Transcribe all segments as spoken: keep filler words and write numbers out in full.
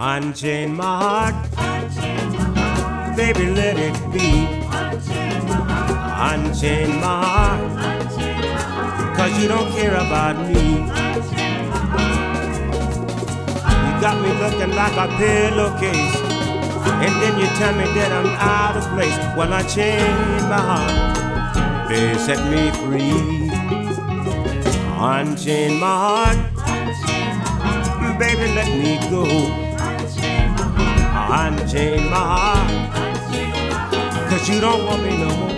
Unchain my heart, baby, let it be. Unchain my heart, cause you don't care about me. You got me looking like a pillowcase, and then you tell me that I'm out of place. Well, unchain my heart, baby, set me free. Unchain my heart, baby, let me go. Unchain my heart, cause you don't want me no more.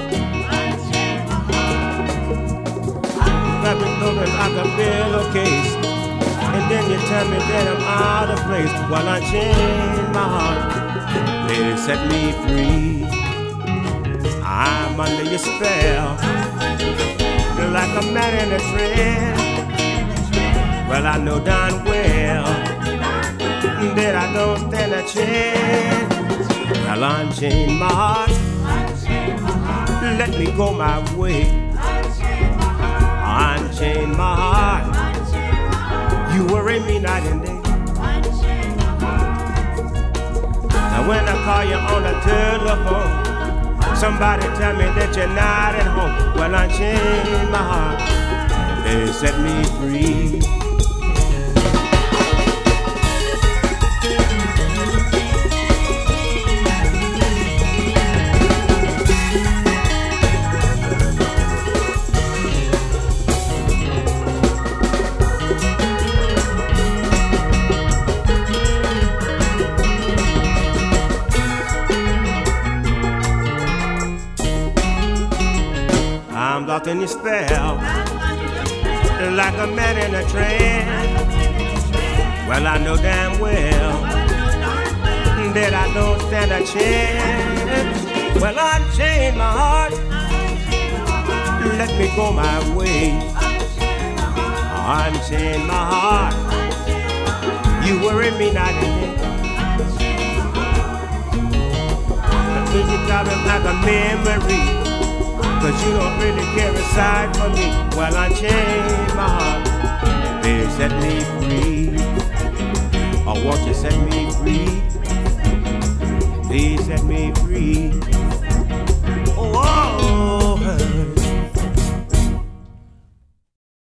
Got me looking like a pillowcase, and then you tell me that I'm out of place. Well, unchain my heart, baby, set me free. I'm under your spell, like a man in a trance. Well, I know darn well that I don't stand a chance. Well, unchain my heart, let me go my way. Unchain my heart, you worry me night and day. Now when I call you on the telephone, somebody tell me that you're not at home. Well, unchain my heart, they set me free. I'm locked in your spell, like a man in a trance. Well, I know damn well that I don't stand a chance. Well, unchain my heart, let me go my way. Unchain my heart, you worry me night and day. The music coming like a memory, cause you don't really care aside for me. Well, unchain my heart, baby, set me free. Or won't you set me free?